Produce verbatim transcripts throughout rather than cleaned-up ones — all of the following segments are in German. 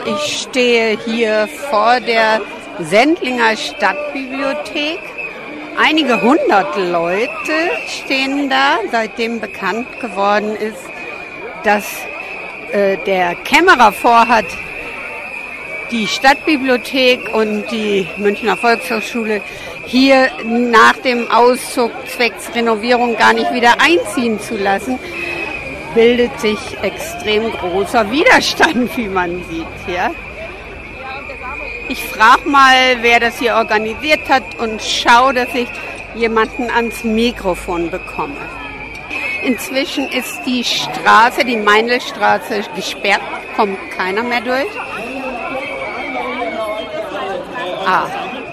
ich stehe hier vor der Sendlinger Stadtbibliothek. Einige hundert Leute stehen da, seitdem bekannt geworden ist, dass äh, der Kämmerer vorhat, die Stadtbibliothek und die Münchner Volkshochschule hier nach dem Auszug zwecks Renovierung gar nicht wieder einziehen zu lassen, bildet sich extrem großer Widerstand, wie man sieht. Ja? Ich frage mal, wer das hier organisiert hat und schaue, dass ich jemanden ans Mikrofon bekomme. Inzwischen ist die Straße, die Meinlstraße, gesperrt, kommt keiner mehr durch. Ah,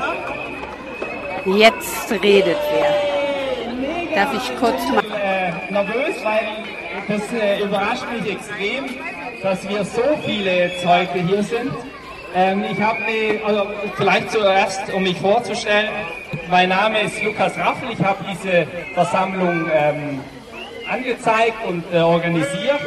jetzt redet wer. Darf ich kurz mal... Ich bin äh, nervös, weil das äh, überrascht mich extrem, dass wir so viele jetzt heute hier sind. Ähm, ich habe, also vielleicht zuerst, um mich vorzustellen, mein Name ist Lukas Raffel, ich habe diese Versammlung ähm, angezeigt und äh, organisiert.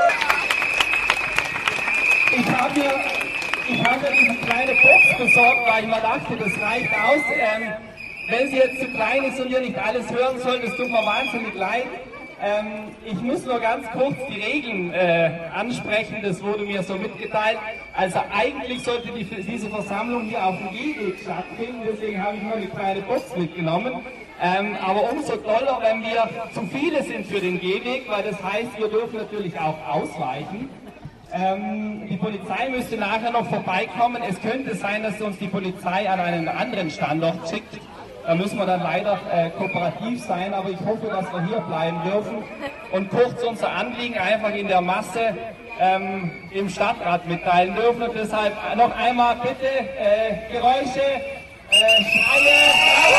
Ich habe mir, ich hab mir diese kleine Box besorgt, weil ich mir dachte, das reicht aus. Ähm, wenn sie jetzt zu klein ist und ihr nicht alles hören sollt, das tut mir wahnsinnig leid. Ähm, ich muss nur ganz kurz die Regeln äh, ansprechen, das wurde mir so mitgeteilt. Also eigentlich sollte die, diese Versammlung hier auf dem Gehweg stattfinden, deswegen habe ich nur eine kleine Box mitgenommen. Ähm, aber umso toller, wenn wir zu viele sind für den Gehweg, weil das heißt, wir dürfen natürlich auch ausweichen. Ähm, die Polizei müsste nachher noch vorbeikommen. Es könnte sein, dass uns die Polizei an einen anderen Standort schickt. Da müssen wir dann leider äh, kooperativ sein, aber ich hoffe, dass wir hier bleiben dürfen und kurz unser Anliegen einfach in der Masse ähm, im Stadtrat mitteilen dürfen. Und deshalb noch einmal bitte äh, Geräusche, äh, Schreie.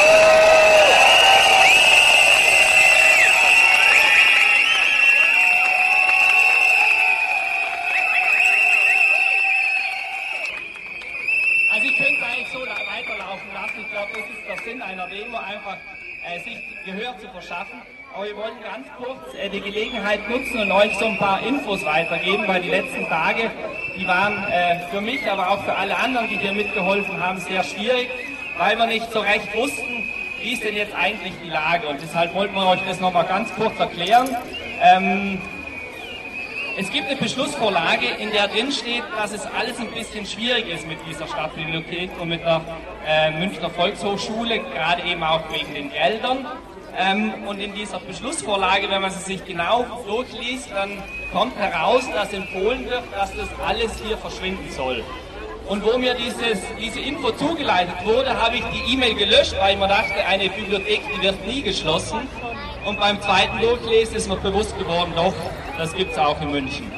Also ich könnte es eigentlich so weiterlaufen lassen. Ich glaube, das ist der Sinn einer Demo, einfach äh, sich Gehör zu verschaffen. Aber wir wollen ganz kurz äh, die Gelegenheit nutzen und euch so ein paar Infos weitergeben, weil die letzten Tage, die waren äh, für mich, aber auch für alle anderen, die hier mitgeholfen haben, sehr schwierig, weil wir nicht so recht wussten, wie ist denn jetzt eigentlich die Lage. Und deshalb wollten wir euch das nochmal ganz kurz erklären. Ähm, Es gibt eine Beschlussvorlage, in der drin steht, dass es alles ein bisschen schwierig ist mit dieser Stadtbibliothek und mit der äh, Münchner Volkshochschule, gerade eben auch wegen den Geldern. Ähm, und in dieser Beschlussvorlage, wenn man sie sich genau durchliest, dann kommt heraus, dass empfohlen wird, dass das alles hier verschwinden soll. Und wo mir dieses, diese Info zugeleitet wurde, habe ich die E-Mail gelöscht, weil ich mir dachte, eine Bibliothek, die wird nie geschlossen. Und beim zweiten Durchlesen ist mir bewusst geworden, doch, das gibt es auch in München.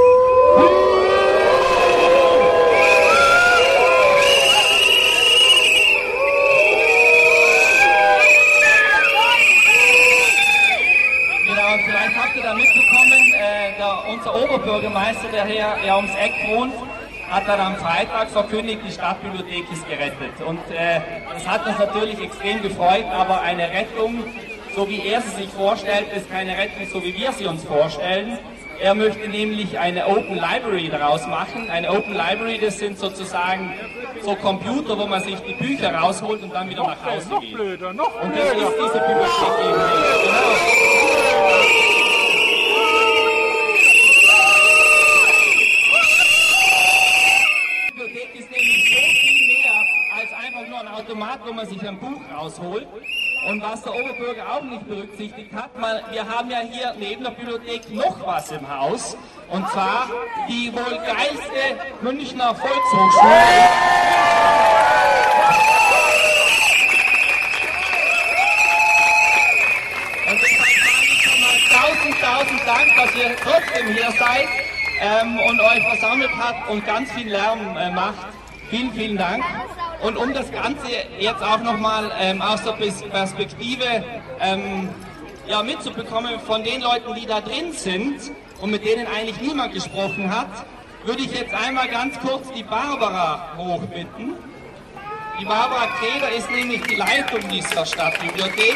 Genau, und vielleicht habt ihr da mitbekommen, äh, der, unser Oberbürgermeister, der hier ja ums Eck wohnt, hat dann am Freitag verkündigt, die Stadtbibliothek ist gerettet. Und äh, das hat uns natürlich extrem gefreut, aber eine Rettung, so wie er sie sich vorstellt, ist keine Rettung, so wie wir sie uns vorstellen. Er möchte nämlich eine Open Library daraus machen. Eine Open Library, das sind sozusagen so Computer, wo man sich die Bücher rausholt und dann wieder nach Hause geht. Und das ist diese Bibliothek eben nicht. Genau. Die Bibliothek ist nämlich so viel mehr als einfach nur ein Automat, wo man sich ein Buch rausholt. Und was der Oberbürger auch nicht berücksichtigt hat, mal, wir haben ja hier neben der Bibliothek noch was im Haus, und zwar die wohl geilste Münchner Volkshochschule. Und deshalb sage ich schon mal tausend, tausend Dank, dass ihr trotzdem hier seid ähm, und euch versammelt habt und ganz viel Lärm äh, macht. Vielen, vielen Dank. Und um das Ganze jetzt auch nochmal ähm, aus der Perspektive ähm, ja, mitzubekommen von den Leuten, die da drin sind und mit denen eigentlich niemand gesprochen hat, würde ich jetzt einmal ganz kurz die Barbara hochbitten. Die Barbara Kreder ist nämlich die Leitung dieser Stadtbibliothek.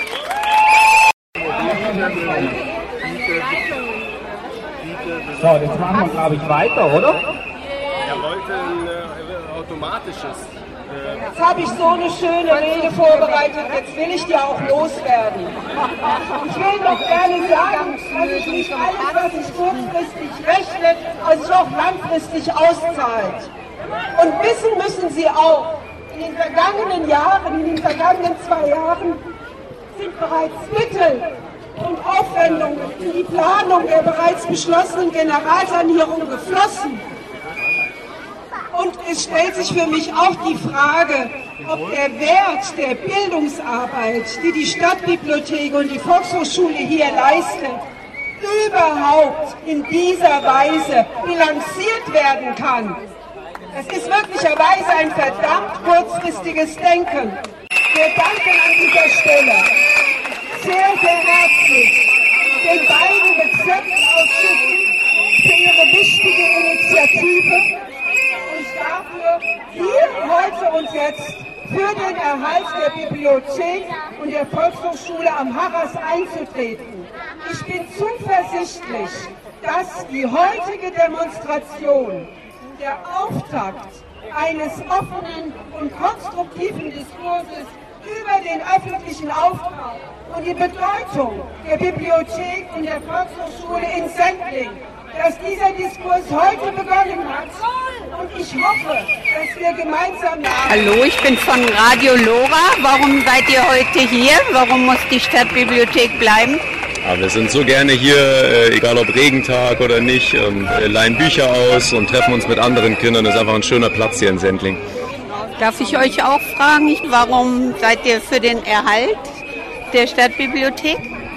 So, jetzt machen wir, glaube ich, weiter, oder? Er wollte ein äh, automatisches. Jetzt habe ich so eine schöne Rede vorbereitet, jetzt will ich die auch loswerden. Ich will noch gerne sagen, dass sich nicht alles, was sich kurzfristig rechnet, also auch langfristig auszahlt. Und wissen müssen Sie auch, in den vergangenen Jahren, in den vergangenen zwei Jahren sind bereits Mittel und Aufwendungen in die Planung der bereits beschlossenen Generalsanierung geflossen. Und es stellt sich für mich auch die Frage, ob der Wert der Bildungsarbeit, die die Stadtbibliothek und die Volkshochschule hier leistet, überhaupt in dieser Weise bilanziert werden kann. Es ist möglicherweise ein verdammt kurzfristiges Denken. Wir danken an dieser Stelle sehr, sehr herzlich den beiden Bezirksausschüssen für ihre wichtige Initiative und dafür, hier heute und jetzt für den Erhalt der Bibliothek und der Volkshochschule am Harras einzutreten. Ich bin zuversichtlich, dass die heutige Demonstration der Auftakt eines offenen und konstruktiven Diskurses über den öffentlichen Auftrag und die Bedeutung der Bibliothek und der Volkshochschule in Sendling, dass dieser Diskurs heute begonnen hat. Und ich hoffe, dass wir gemeinsam... Hallo, ich bin von Radio Lora. Warum seid ihr heute hier? Warum muss die Stadtbibliothek bleiben? Ja, wir sind so gerne hier, äh, egal ob Regentag oder nicht, ähm, leihen Bücher aus und treffen uns mit anderen Kindern. Das ist einfach ein schöner Platz hier in Sendling. Darf ich euch auch fragen, warum seid ihr für den Erhalt der Stadtbibliothek?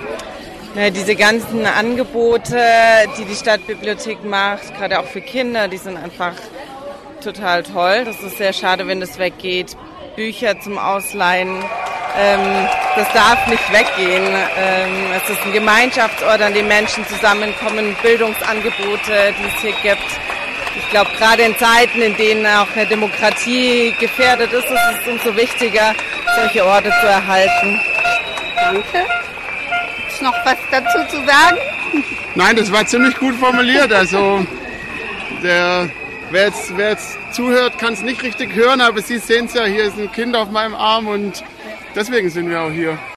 Ja, diese ganzen Angebote, die die Stadtbibliothek macht, gerade auch für Kinder, die sind einfach total toll. Das ist sehr schade, wenn das weggeht. Bücher zum Ausleihen, ähm, das darf nicht weggehen. Ähm, es ist ein Gemeinschaftsort, an dem Menschen zusammenkommen, Bildungsangebote, die es hier gibt. Ich glaube, gerade in Zeiten, in denen auch eine Demokratie gefährdet ist, ist es umso wichtiger, solche Orte zu erhalten. Danke. Gibt es noch was dazu zu sagen? Nein, das war ziemlich gut formuliert. Also der, wer, jetzt, wer jetzt zuhört, kann es nicht richtig hören, aber Sie sehen es ja, hier ist ein Kind auf meinem Arm und deswegen sind wir auch hier.